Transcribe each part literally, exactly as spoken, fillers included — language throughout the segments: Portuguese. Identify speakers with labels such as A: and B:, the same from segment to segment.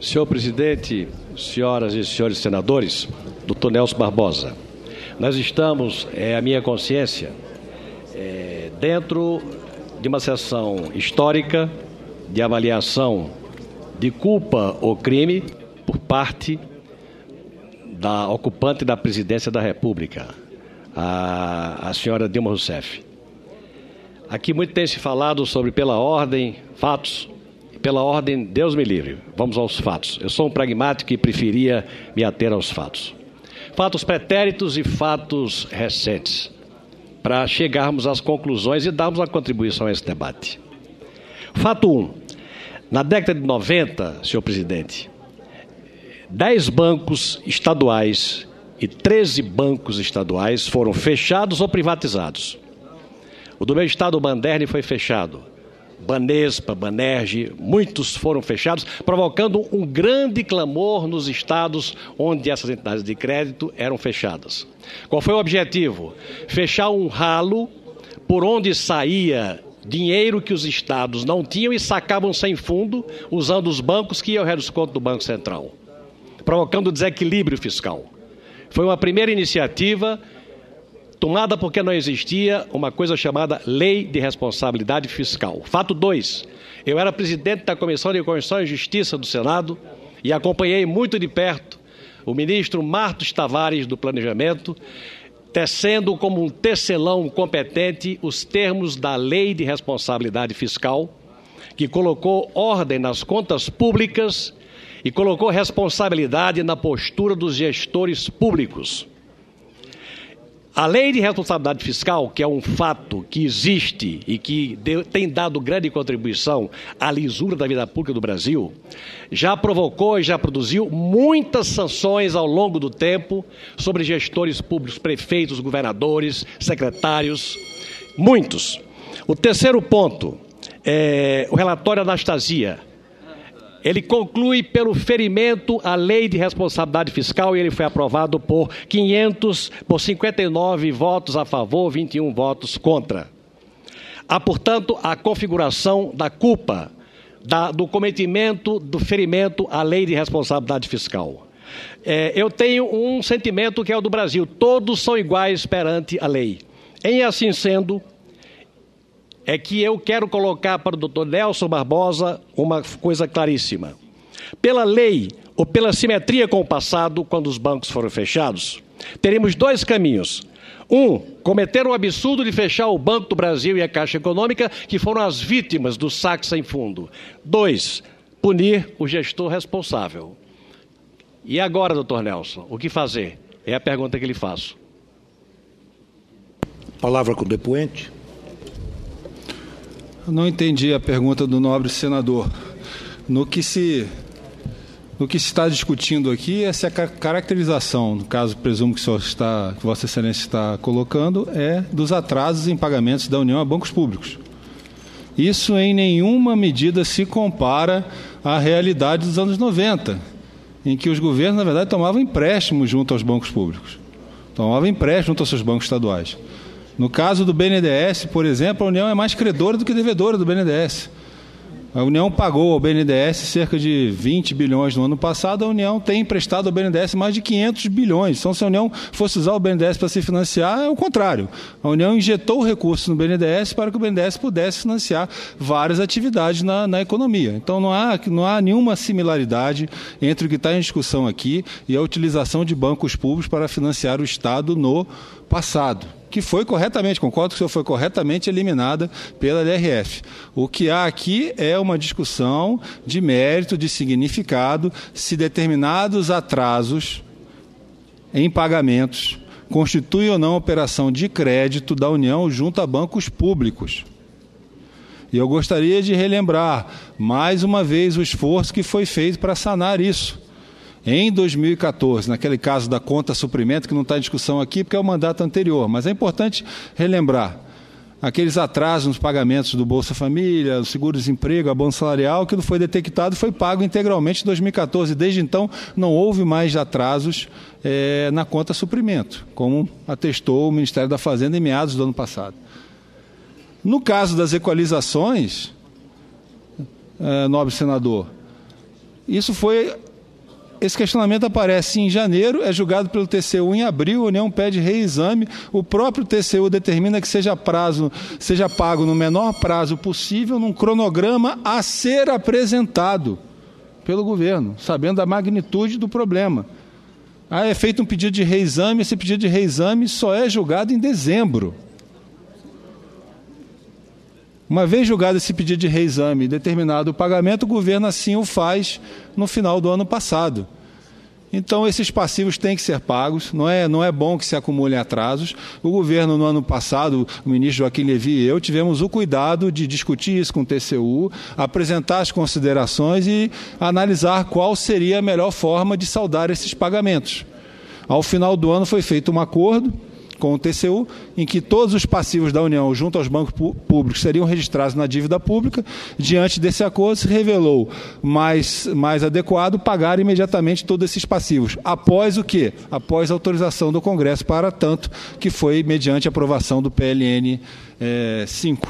A: Senhor presidente, senhoras e senhores senadores, doutor Nelson Barbosa, nós estamos, é a minha consciência, é, dentro de uma sessão histórica de avaliação de culpa ou crime por parte da ocupante da presidência da República, a, a senhora Dilma Rousseff. Aqui muito tem se falado sobre pela ordem, fatos. Pela ordem, Deus me livre. Vamos aos fatos. Eu sou um pragmático e preferia me ater aos fatos. Fatos pretéritos e fatos recentes, para chegarmos às conclusões e darmos uma contribuição a esse debate. Fato um. Na década de noventa, senhor presidente, dez bancos estaduais e treze bancos estaduais foram fechados ou privatizados. O do meu estado, o Banderne, foi fechado. Banespa, Banerj, muitos foram fechados, provocando um grande clamor nos estados onde essas entidades de crédito eram fechadas. Qual foi o objetivo? Fechar um ralo por onde saía dinheiro que os estados não tinham e sacavam sem fundo, usando os bancos que iam ao redesconto do Banco Central, provocando desequilíbrio fiscal. Foi uma primeira iniciativa tomada porque não existia uma coisa chamada Lei de Responsabilidade Fiscal. Fato dois. Eu era presidente da Comissão de Constituição e Justiça do Senado e acompanhei muito de perto o ministro Martos Tavares do Planejamento, tecendo como um tecelão competente os termos da Lei de Responsabilidade Fiscal, que colocou ordem nas contas públicas e colocou responsabilidade na postura dos gestores públicos. A Lei de Responsabilidade Fiscal, que é um fato que existe e que deu, tem dado grande contribuição à lisura da vida pública do Brasil, já provocou e já produziu muitas sanções ao longo do tempo sobre gestores públicos, prefeitos, governadores, secretários, muitos. O terceiro ponto, é o relatório Anastasia. Ele conclui pelo ferimento à Lei de Responsabilidade Fiscal e ele foi aprovado por quinhentos, por cinquenta e nove votos a favor, vinte e um votos contra. Há, portanto, a configuração da culpa, da, do cometimento, do ferimento à Lei de Responsabilidade Fiscal. É, eu tenho um sentimento que é o do Brasil: todos são iguais perante a lei. Em assim sendo, é que eu quero colocar para o doutor Nelson Barbosa uma coisa claríssima. Pela lei, ou pela simetria com o passado, quando os bancos foram fechados, teremos dois caminhos. Um, cometer o absurdo de fechar o Banco do Brasil e a Caixa Econômica, que foram as vítimas do saque sem fundo. Dois, punir o gestor responsável. E agora, doutor Nelson, o que fazer? É a pergunta que lhe faço.
B: Palavra com o depoente.
C: Não entendi a pergunta do nobre senador. No que se, no que se está discutindo aqui, essa é a caracterização, no caso, presumo que, o senhor está, que Vossa Excelência está colocando, é dos atrasos em pagamentos da União a bancos públicos. Isso em nenhuma medida se compara à realidade dos anos noventa, em que os governos, na verdade, tomavam empréstimos junto aos bancos públicos. Tomavam empréstimo junto aos seus bancos estaduais. No caso do B N D E S, por exemplo, a União é mais credora do que devedora do B N D E S. A União pagou ao B N D E S cerca de vinte bilhões no ano passado, a União tem emprestado ao B N D E S mais de quinhentos bilhões. Então, se a União fosse usar o B N D E S para se financiar, é o contrário. A União injetou recursos no B N D E S para que o B N D E S pudesse financiar várias atividades na, na economia. Então, não há, não há nenhuma similaridade entre o que está em discussão aqui e a utilização de bancos públicos para financiar o Estado no passado, que foi corretamente, concordo que o senhor foi corretamente eliminada pela L R F. O que há aqui é uma discussão de mérito, de significado, se determinados atrasos em pagamentos constituem ou não operação de crédito da União junto a bancos públicos. E eu gostaria de relembrar mais uma vez o esforço que foi feito para sanar isso. Em dois mil e quatorze, naquele caso da conta suprimento, que não está em discussão aqui porque é o mandato anterior, mas é importante relembrar aqueles atrasos nos pagamentos do Bolsa Família, do seguro-desemprego, abono salarial, aquilo foi detectado e foi pago integralmente em dois mil e quatorze. Desde então, não houve mais atrasos é, na conta suprimento, como atestou o Ministério da Fazenda em meados do ano passado. No caso das equalizações, é, nobre senador, Isso foi... Esse questionamento aparece em janeiro, é julgado pelo T C U em abril, a União pede reexame, o próprio T C U determina que seja, prazo, seja pago no menor prazo possível, num cronograma a ser apresentado pelo governo, sabendo da magnitude do problema. Aí é feito um pedido de reexame, esse pedido de reexame só é julgado em dezembro. Uma vez julgado esse pedido de reexame e determinado o pagamento, o governo assim o faz no final do ano passado. Então, esses passivos têm que ser pagos, não é, não é bom que se acumulem atrasos. O governo, no ano passado, o ministro Joaquim Levy e eu tivemos o cuidado de discutir isso com o T C U, apresentar as considerações e analisar qual seria a melhor forma de saldar esses pagamentos. Ao final do ano foi feito um acordo com o T C U, em que todos os passivos da União junto aos bancos públicos seriam registrados na dívida pública. Diante desse acordo, se revelou mais, mais adequado pagar imediatamente todos esses passivos. Após o quê? Após a autorização do Congresso para tanto, que foi mediante a aprovação do P L N cinco.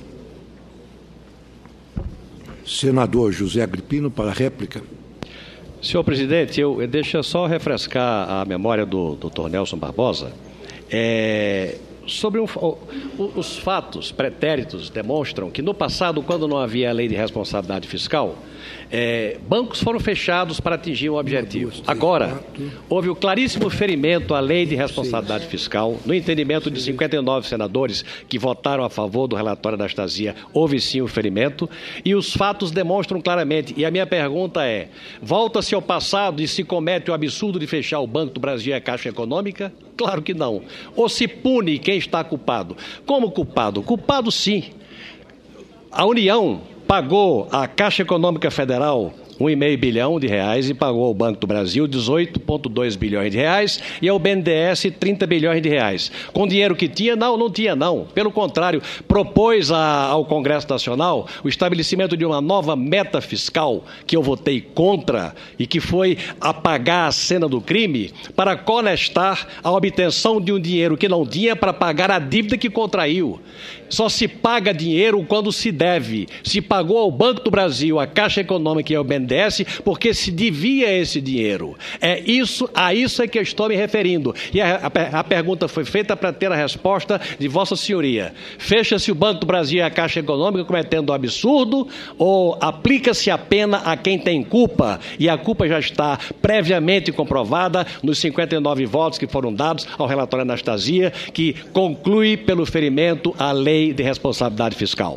B: Senador José Agripino, para a réplica.
A: Senhor presidente, eu, eu deixa só refrescar a memória do doutor Nelson Barbosa. É, sobre um, o, os fatos pretéritos demonstram que no passado, quando não havia a lei de responsabilidade fiscal, é, bancos foram fechados para atingir um objetivo. Agora, houve o claríssimo ferimento à lei de responsabilidade fiscal. No entendimento de cinquenta e nove senadores que votaram a favor do relatório da Anastasia, houve sim o ferimento. E os fatos demonstram claramente. E a minha pergunta é, volta-se ao passado e se comete o absurdo de fechar o Banco do Brasil e a Caixa Econômica? Claro que não. Ou se pune quem está culpado? Como culpado? Culpado sim. A União pagou à Caixa Econômica Federal um vírgula cinco bilhão de reais e pagou ao Banco do Brasil dezoito vírgula dois bilhões de reais e ao B N D E S trinta bilhões de reais. Com dinheiro que tinha? Não, não tinha não. Pelo contrário, propôs a, ao Congresso Nacional o estabelecimento de uma nova meta fiscal, que eu votei contra e que foi apagar a cena do crime para conestar a obtenção de um dinheiro que não tinha para pagar a dívida que contraiu. Só se paga dinheiro quando se deve. Se pagou ao Banco do Brasil, à Caixa Econômica e ao B N D E S porque se devia esse dinheiro. É isso, a isso é que eu estou me referindo. E a, a, a pergunta foi feita para ter a resposta de Vossa Senhoria. Fecha-se o Banco do Brasil e a Caixa Econômica cometendo um absurdo ou aplica-se a pena a quem tem culpa? E a culpa já está previamente comprovada nos cinquenta e nove votos que foram dados ao relatório Anastasia, que conclui pelo ferimento à lei de responsabilidade fiscal.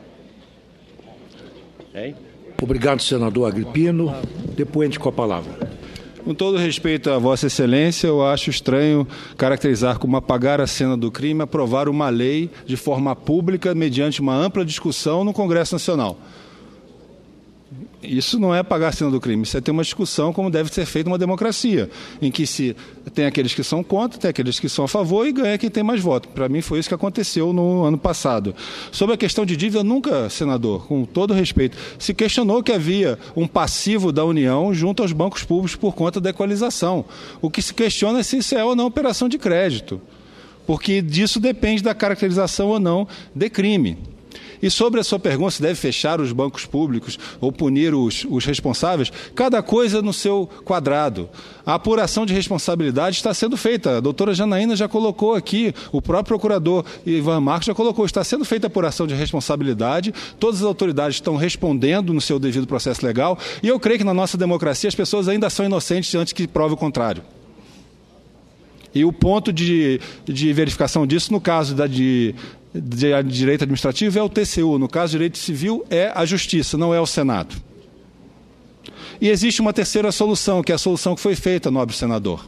A: Hein?
B: Obrigado, senador Agripino. Depoente com a palavra.
C: Com todo respeito a Vossa Excelência, eu acho estranho caracterizar como apagar a cena do crime aprovar uma lei de forma pública mediante uma ampla discussão no Congresso Nacional. Isso não é apagar a cena do crime, isso é ter uma discussão como deve ser feita uma democracia, em que se tem aqueles que são contra, tem aqueles que são a favor e ganha quem tem mais votos. Para mim foi isso que aconteceu no ano passado. Sobre a questão de dívida, nunca, senador, com todo respeito, se questionou que havia um passivo da União junto aos bancos públicos por conta da equalização. O que se questiona é se isso é ou não operação de crédito, porque disso depende da caracterização ou não de crime. E sobre a sua pergunta, se deve fechar os bancos públicos ou punir os, os responsáveis, cada coisa no seu quadrado. A apuração de responsabilidade está sendo feita. A doutora Janaína já colocou aqui, o próprio procurador Ivan Marcos já colocou, está sendo feita a apuração de responsabilidade, todas as autoridades estão respondendo no seu devido processo legal, e eu creio que na nossa democracia as pessoas ainda são inocentes antes que prove o contrário. E o ponto de, de verificação disso, no caso da de... de direito administrativo é o T C U, no caso de direito civil é a Justiça, não é o Senado. E existe uma terceira solução, que é a solução que foi feita, nobre senador.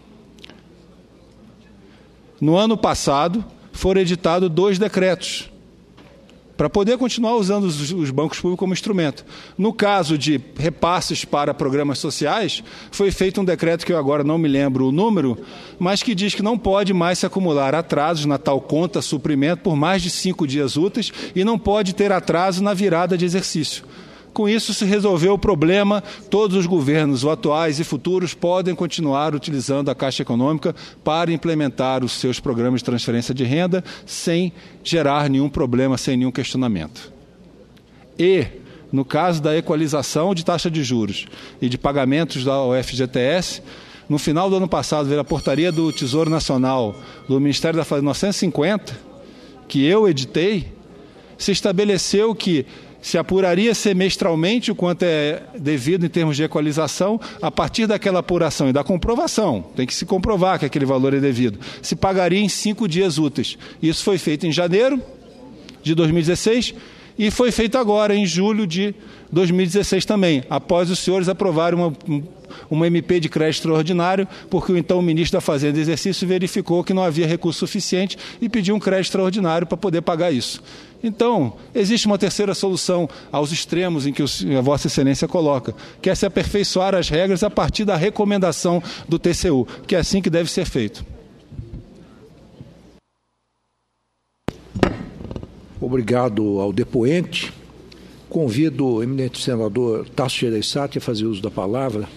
C: No ano passado, foram editados dois decretos para poder continuar usando os, os bancos públicos como instrumento. No caso de repasses para programas sociais, foi feito um decreto que eu agora não me lembro o número, mas que diz que não pode mais se acumular atrasos na tal conta suprimento por mais de cinco dias úteis e não pode ter atraso na virada de exercício. Com isso se resolveu o problema, todos os governos, atuais e futuros, podem continuar utilizando a Caixa Econômica para implementar os seus programas de transferência de renda sem gerar nenhum problema, sem nenhum questionamento. E no caso da equalização de taxa de juros e de pagamentos da U F G T S, no final do ano passado, veio a portaria do Tesouro Nacional, do Ministério da Fazenda novecentos e cinquenta, que eu editei, se estabeleceu que se apuraria semestralmente o quanto é devido em termos de equalização. A partir daquela apuração e da comprovação, tem que se comprovar que aquele valor é devido, se pagaria em cinco dias úteis. Isso foi feito em janeiro de dois mil e dezesseis e foi feito agora, em julho de dois mil e dezesseis também, após os senhores aprovarem uma, uma M P de crédito extraordinário, porque o então ministro da Fazenda de exercício verificou que não havia recurso suficiente e pediu um crédito extraordinário para poder pagar isso. Então, existe uma terceira solução aos extremos em que a Vossa Excelência coloca, que é se aperfeiçoar as regras a partir da recomendação do T C U, que é assim que deve ser feito.
B: Obrigado ao depoente. Convido o eminente senador Tasso Gereissati a fazer uso da palavra.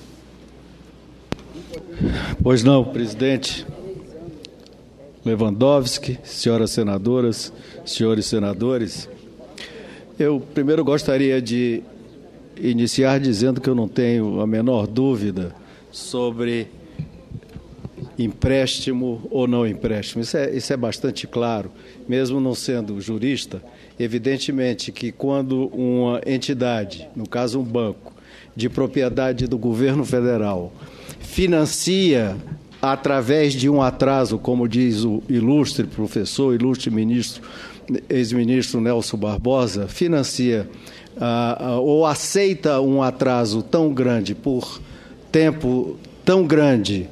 D: Pois não, presidente Lewandowski, senhoras senadoras, senhores senadores. Eu primeiro gostaria de iniciar dizendo que eu não tenho a menor dúvida sobre empréstimo ou não empréstimo. Isso é, isso é bastante claro, mesmo não sendo jurista. Evidentemente que quando uma entidade, no caso um banco, de propriedade do governo federal, financia através de um atraso, como diz o ilustre professor, ilustre ministro, ex-ministro Nelson Barbosa, financia ah, ou aceita um atraso tão grande por tempo tão grande,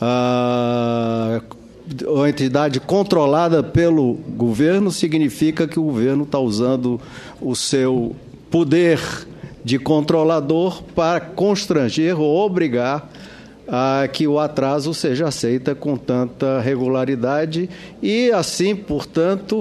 D: a entidade controlada pelo governo, significa que o governo está usando o seu poder de controlador para constranger ou obrigar a que o atraso seja aceito com tanta regularidade e, assim, portanto,